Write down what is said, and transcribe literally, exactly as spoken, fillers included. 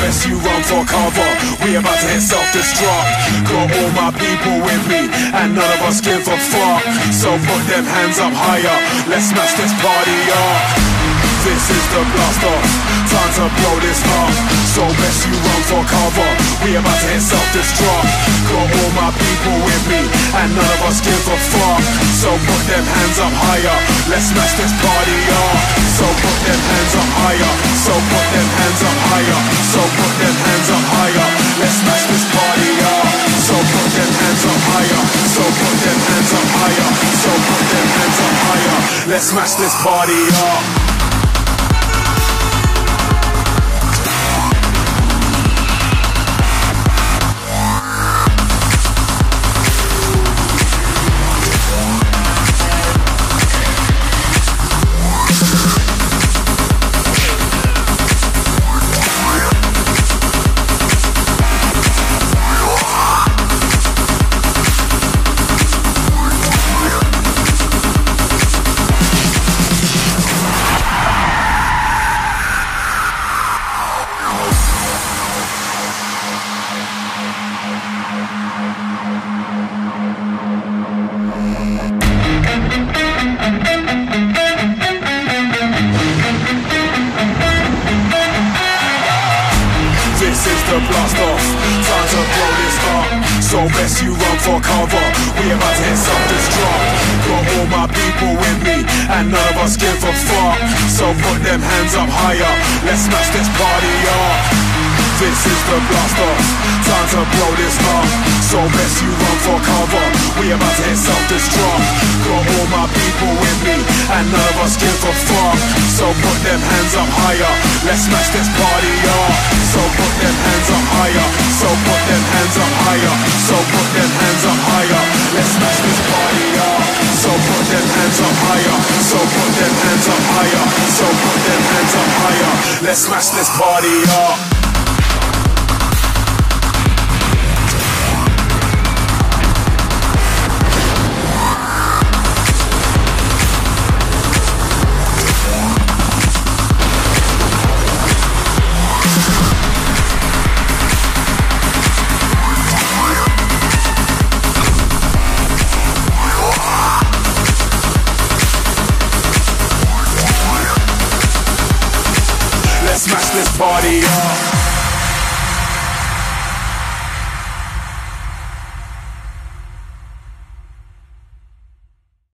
best you run for cover. We about to hit self-destruct. Got all my people with me, and none of us give a fuck. So put them hands up higher, let's smash this party up. This is the blast off, time to blow this up. So best you run for cover, we about to hit self-destruct. Got all my people with me, and none of us give a fuck. So put them hands up higher, let's smash this party up. So put them hands up higher, so put them hands up higher, so put them hands up higher, let's smash this party up. So put them hands up higher, so put them hands up higher, so put them hands up higher, let's smash this party up. This is the blast off, time to blow this up. So best you run for cover, we about to hit self-destruct. Got all my people with me, and none of us give a fuck. So put them hands up higher, let's smash this party up. This is the blast off, time to blow this up. So best you run for cover, we about to hit self-destruct. Got all my people with me, and none of us give a fuck. So put them hands up higher, let's smash this party up. So put them hands up higher, so put them hands up higher, so put them hands up higher, let's smash this party up. So put them hands up higher, so put them hands up higher, so put them hands up higher, let's smash this party up. Smash this party up.